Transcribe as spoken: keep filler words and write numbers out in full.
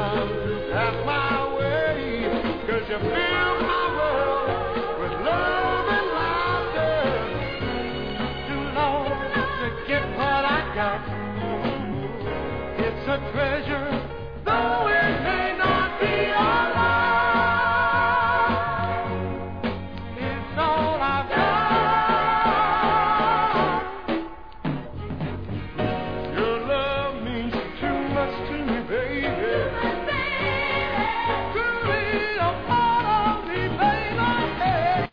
come to pass my way. 'Cause you fill my world with love and laughter. Too long to get what I got. It's a treasure